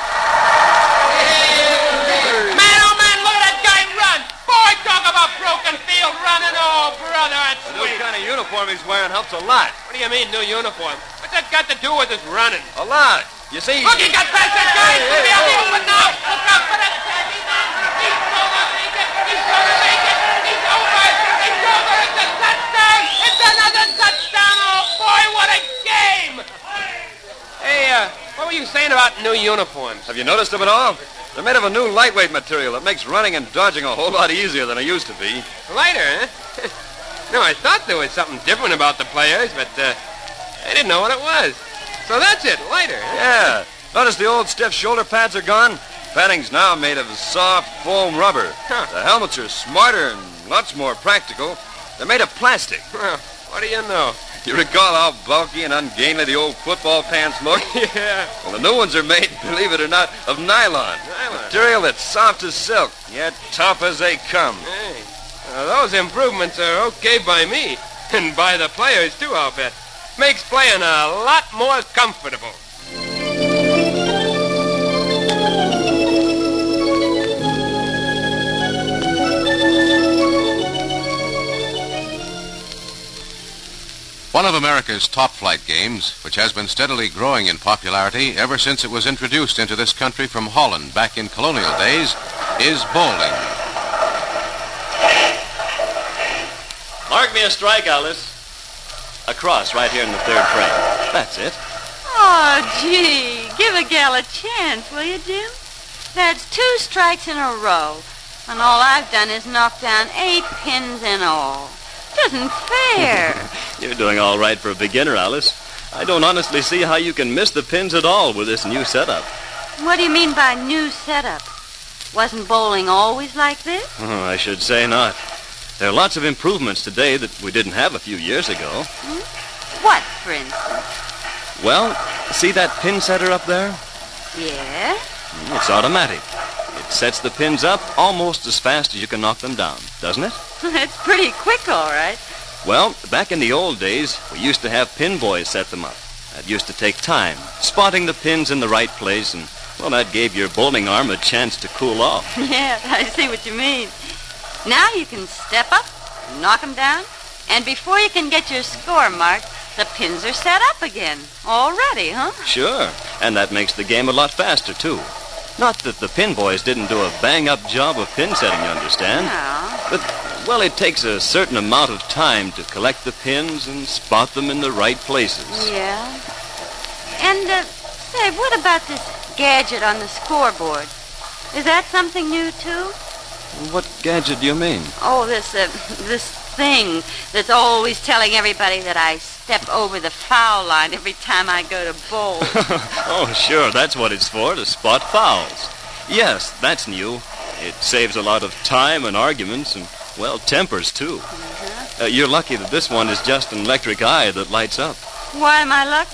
Man, oh man, look at that guy run! Boy, talk about broken field running. Oh, brother, that's
The new
sweet.
kind of uniform he's wearing helps a lot.
What do you mean, new uniform? What's that got to do with his running?
A lot. You see...
Look, he got past that guy. He's going to be on the open now. Look out for that tag. He's on. He's going to make it. He's going to make it. He's over. It's over. It's a touchdown. It's another touchdown. Oh, boy, what a game. Hey, uh, what were you saying about new uniforms?
Have you noticed them at all? They're made of a new lightweight material that makes running and dodging a whole lot easier than it used to be.
Lighter, huh? No, I thought there was something different about the players, but uh, I didn't know what it was. So that's it, lighter, huh?
Yeah. Notice the old stiff shoulder pads are gone? Padding's now made of soft foam rubber.
Huh.
The helmets are smarter and lots more practical. They're made of plastic.
Well, what do you know?
You recall how bulky and ungainly the old football pants looked?
Yeah.
Well, the new ones are made, believe it or not, of nylon.
Nylon.
Material that's soft as silk, yet tough as they come.
Hey, uh, those improvements are okay by me. And by the players, too, I'll bet. Makes playing a lot more comfortable.
One of America's top flight games, which has been steadily growing in popularity ever since it was introduced into this country from Holland back in colonial days, is bowling.
Mark me a strike, Alice. Across, right here in the third frame. That's it.
Oh, gee. Give a gal a chance, will you, Jim? That's two strikes in a row. And all I've done is knock down eight pins in all. Isn't fair.
You're doing all right for a beginner, Alice. I don't honestly see how you can miss the pins at all with this new setup.
What do you mean by new setup? Wasn't bowling always like this?
Oh, I should say not. There are lots of improvements today that we didn't have a few years ago.
Hmm? What, for instance?
Well, see that pin setter up there?
Yeah?
It's automatic. It sets the pins up almost as fast as you can knock them down, doesn't it?
That's pretty quick, all right.
Well, back in the old days, we used to have pin boys set them up. That used to take time, spotting the pins in the right place, and, well, that gave your bowling arm a chance to cool off.
Yeah, I see what you mean. Now you can step up, knock them down, and before you can get your score marked, the pins are set up again. Already, huh?
Sure, and that makes the game a lot faster, too. Not that the pin boys didn't do a bang-up job of pin setting, you understand.
No.
But, well, it takes a certain amount of time to collect the pins and spot them in the right places.
Yeah. And, uh, say, what about this gadget on the scoreboard? Is that something new, too?
What gadget do you mean?
Oh, this, uh, this thing that's always telling everybody that I step over the foul line every time I go to bowl.
Oh, sure, that's what it's for, to spot fouls. Yes, that's new. It saves a lot of time and arguments and, well, tempers, too.
Uh-huh.
Uh, you're lucky that this one is just an electric eye that lights up.
Why am I lucky?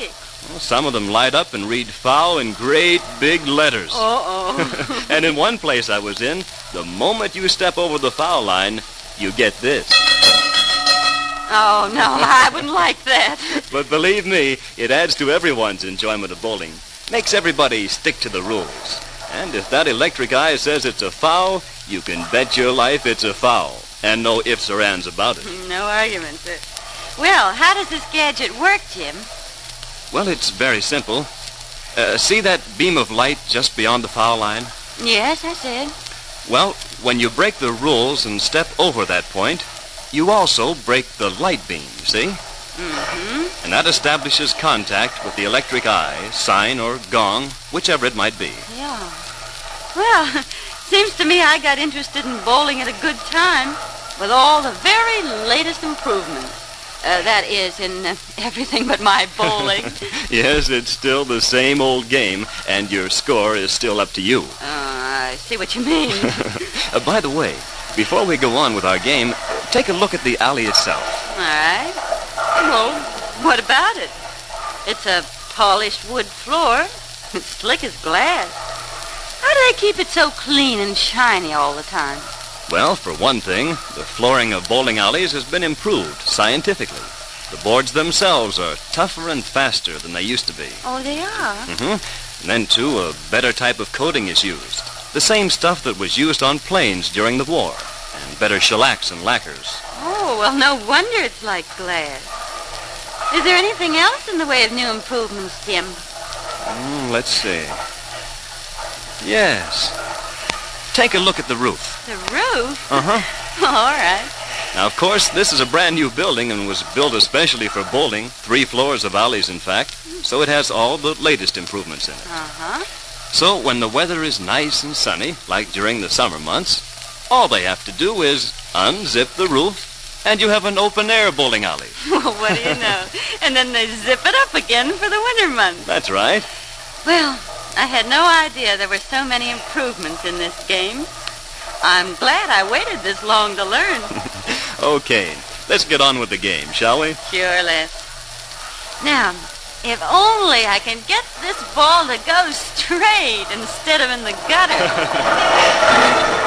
Well, some of them light up and read foul in great big letters.
Uh-oh.
And in one place I was in, the moment you step over the foul line, you get this.
Oh, no, I wouldn't like that.
But believe me, it adds to everyone's enjoyment of bowling. Makes everybody stick to the rules. And if that electric eye says it's a foul, you can bet your life it's a foul. And no ifs or ands about it.
No argument, sir. Well, how does this gadget work, Jim?
Well, it's very simple. Uh, see that beam of light just beyond the foul line?
Yes, I said.
Well, when you break the rules and step over that point, you also break the light beam, see?
Mm-hmm.
And that establishes contact with the electric eye, sign, or gong, whichever it might be.
Yeah. Well, seems to me I got interested in bowling at a good time with all the very latest improvements. Uh, that is, in uh, everything but my bowling.
Yes, it's still the same old game, and your score is still up to you.
Uh, I see what you mean.
uh, by the way, before we go on with our game, take a look at the alley itself.
All right. Well, what about it? It's a polished wood floor. It's slick as glass. How do they keep it so clean and shiny all the time?
Well, for one thing, the flooring of bowling alleys has been improved scientifically. The boards themselves are tougher and faster than they used to be.
Oh, they are?
Mm-hmm. And then, too, a better type of coating is used. The same stuff that was used on planes during the war. And better shellacs and lacquers.
Oh, well, no wonder it's like glass. Is there anything else in the way of new improvements, Jim?
Mm, let's see. Yes. Take a look at the roof.
The roof?
Uh-huh.
All right.
Now, of course, this is a brand new building and was built especially for bowling. Three floors of alleys, in fact. So it has all the latest improvements in it.
Uh-huh.
So when the weather is nice and sunny, like during the summer months, all they have to do is unzip the roof, and you have an open-air bowling alley.
Well, what do you know? And then they zip it up again for the winter months.
That's right.
Well, I had no idea there were so many improvements in this game. I'm glad I waited this long to learn.
Okay, let's get on with the game, shall we?
Sure, let's. Now, if only I can get this ball to go straight instead of in the gutter.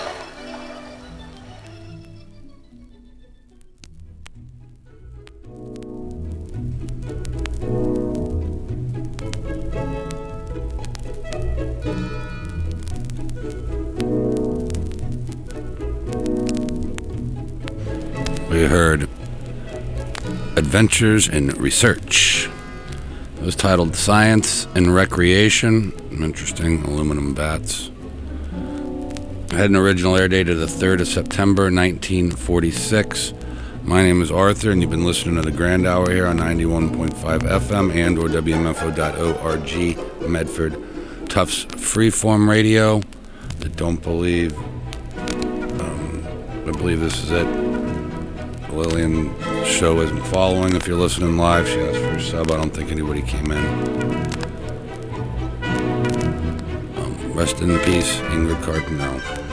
We heard Adventures in Research. It was titled Science and Recreation. Interesting, aluminum bats. It had an original air date of the third of September, nineteen forty-six. My name is Arthur, and you've been listening to the Grand Hour here on ninety-one point five F M and or W M F O dot org, Medford. Tufts Freeform Radio. I don't believe... Um, I believe this is it. Lillian show isn't following. If you're listening live, she asked for a sub. I don't think anybody came in. Um, rest in peace, Ingrid Carpenter.